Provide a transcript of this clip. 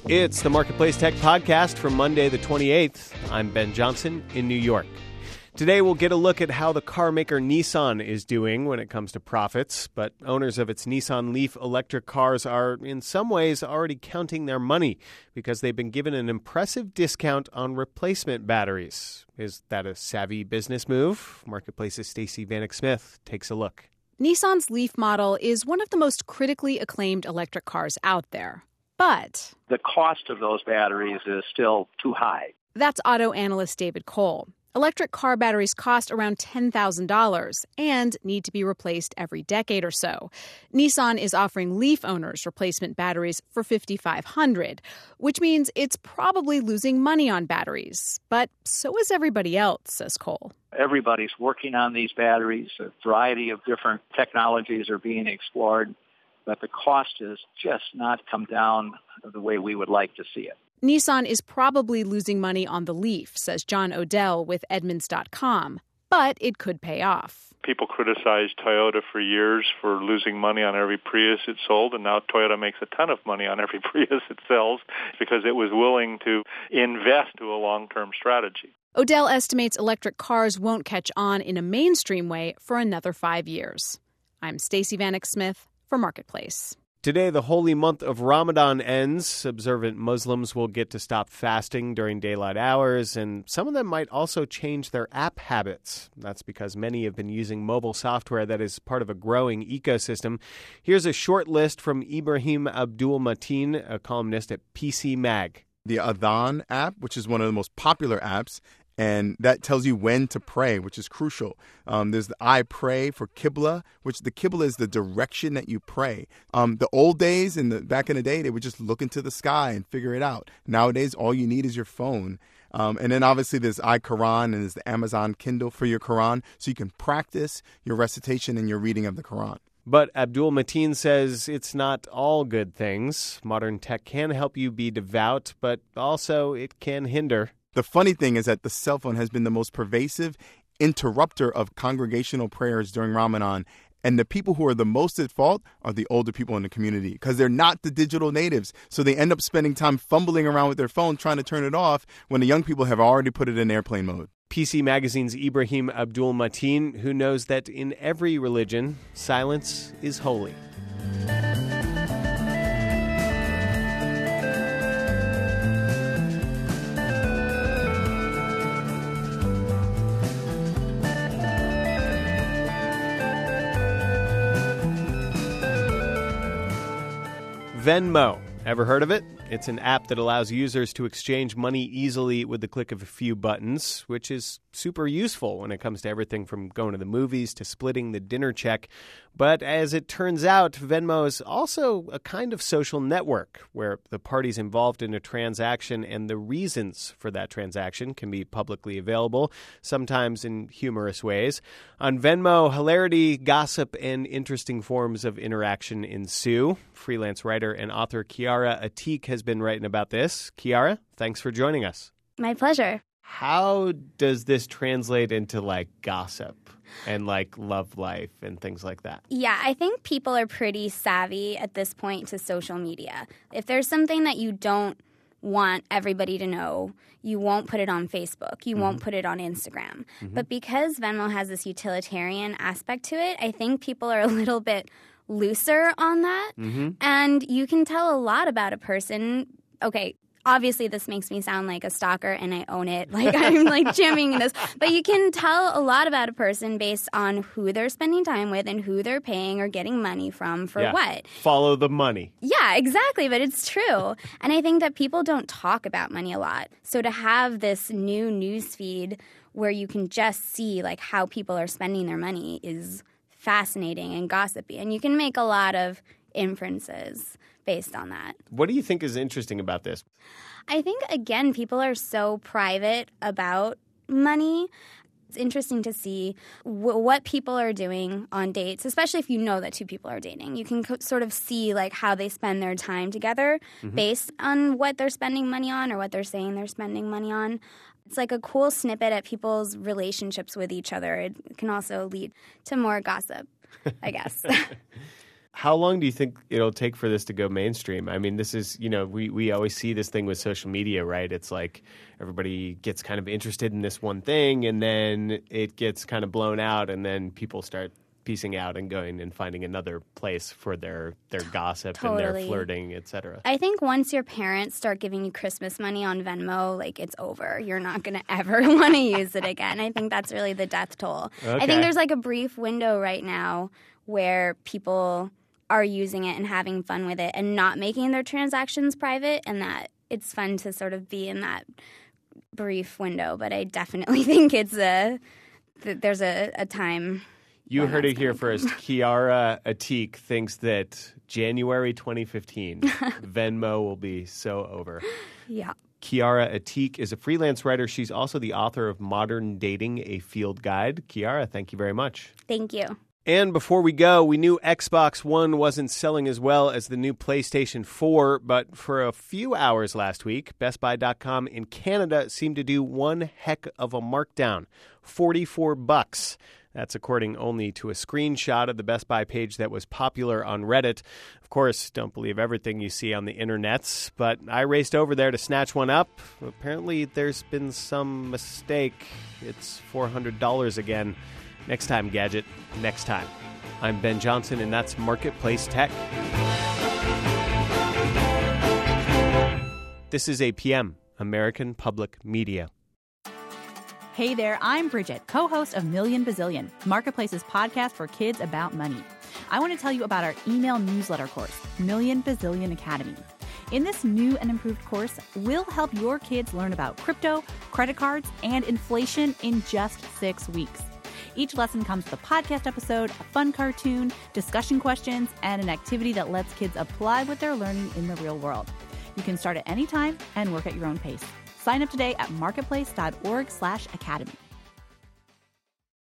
It's the Marketplace Tech Podcast for Monday the 28th. I'm Ben Johnson in New York. Today we'll get a look at how the car maker Nissan is doing when it comes to profits, but owners of its Nissan Leaf electric cars are in some ways already counting their money because they've been given an impressive discount on replacement batteries. Is that a savvy business move? Marketplace's Stacey Vanek Smith takes a look. Nissan's Leaf model is one of the most critically acclaimed electric cars out there. But the cost of those batteries is still too high. That's auto analyst David Cole. Electric car batteries cost around $10,000 and need to be replaced every decade or so. Nissan is offering Leaf owners replacement batteries for $5,500, which means it's probably losing money on batteries. But so is everybody else, says Cole. Everybody's working on these batteries. A variety of different technologies are being explored, but the cost has just not come down the way we would like to see it. Nissan is probably losing money on the Leaf, says John Odell with Edmunds.com, but it could pay off. People criticized Toyota for years for losing money on every Prius it sold, and now Toyota makes a ton of money on every Prius it sells because it was willing to invest to a long-term strategy. Odell estimates electric cars won't catch on in a mainstream way for another 5 years. I'm Stacey Vanek Smith for Marketplace. Today, the holy month of Ramadan ends. Observant Muslims will get to stop fasting during daylight hours, and some of them might also change their app habits. That's because many have been using mobile software that is part of a growing ecosystem. Here's a short list from Ibrahim Abdul Mateen, a columnist at PC Mag. The Adhan app, which is one of the most popular apps, and that tells you when to pray, which is crucial. There's the I pray for Qibla, which the Qibla is the direction that you pray. The old days, back in the day, they would just look into the sky and figure it out. Nowadays, all you need is your phone. And then obviously there's iQuran and there's the Amazon Kindle for your Quran, so you can practice your recitation and your reading of the Quran. But Abdul Mateen says it's not all good things. Modern tech can help you be devout, but also it can hinder. The funny thing is that the cell phone has been the most pervasive interrupter of congregational prayers during Ramadan. And the people who are the most at fault are the older people in the community because they're not the digital natives. So they end up spending time fumbling around with their phone trying to turn it off when the young people have already put it in airplane mode. PC Magazine's Ibrahim Abdul Mateen, who knows that in every religion, silence is holy. Venmo. Ever heard of it? It's an app that allows users to exchange money easily with the click of a few buttons, which is super useful when it comes to everything from going to the movies to splitting the dinner check. But as it turns out, Venmo is also a kind of social network where the parties involved in a transaction and the reasons for that transaction can be publicly available, sometimes in humorous ways. On Venmo, hilarity, gossip, and interesting forms of interaction ensue. Freelance writer and author Kiara Atik has been writing about this. Kiara, thanks for joining us. My pleasure. How does this translate into gossip and love life and things like that? Yeah, I think people are pretty savvy at this point to social media. If there's something that you don't want everybody to know, you won't put it on Facebook. You won't put it on Instagram. But because Venmo has this utilitarian aspect to it, I think people are a little bit looser on that. And you can tell a lot about a person. Okay, obviously this makes me sound like a stalker and I own it. I'm championing this. But you can tell a lot about a person based on who they're spending time with and who they're paying or getting money from for what. Follow the money. Yeah, exactly. But it's true. And I think that people don't talk about money a lot. So to have this new news feed where you can just see how people are spending their money is fascinating and gossipy. And you can make a lot of inferences based on that. What do you think is interesting about this? I think, again, people are so private about money. It's interesting to see what people are doing on dates, especially if you know that two people are dating. You can sort of see how they spend their time together based on what they're spending money on or what they're saying they're spending money on. It's a cool snippet at people's relationships with each other. It can also lead to more gossip, I guess. How long do you think it'll take for this to go mainstream? I mean, this is, we always see this thing with social media, right? It's like everybody gets kind of interested in this one thing, and then it gets kind of blown out, and then people start piecing out and going and finding another place for their gossip and their flirting, etc. I think once your parents start giving you Christmas money on Venmo, like, it's over. You're not going to ever want to use it again. I think that's really the death toll. Okay. I think there's like a brief window right now where people are using it and having fun with it and not making their transactions private, and that it's fun to sort of be in that brief window. But I definitely think there's a time. You heard it here first. Kiara Atik thinks that January 2015, Venmo will be so over. Yeah. Kiara Atik is a freelance writer. She's also the author of Modern Dating, a Field Guide. Kiara, thank you very much. Thank you. And before we go, we knew Xbox One wasn't selling as well as the new PlayStation 4, but for a few hours last week, BestBuy.com in Canada seemed to do one heck of a markdown, $44. That's according only to a screenshot of the Best Buy page that was popular on Reddit. Of course, don't believe everything you see on the internets, but I raced over there to snatch one up. Apparently, there's been some mistake. It's $400 again. Next time, Gadget. Next time. I'm Ben Johnson, and that's Marketplace Tech. This is APM, American Public Media. Hey there, I'm Bridget, co-host of Million Bazillion, Marketplace's podcast for kids about money. I want to tell you about our email newsletter course, Million Bazillion Academy. In this new and improved course, we'll help your kids learn about crypto, credit cards, and inflation in just 6 weeks. Each lesson comes with a podcast episode, a fun cartoon, discussion questions, and an activity that lets kids apply what they're learning in the real world. You can start at any time and work at your own pace. Sign up today at marketplace.org/academy.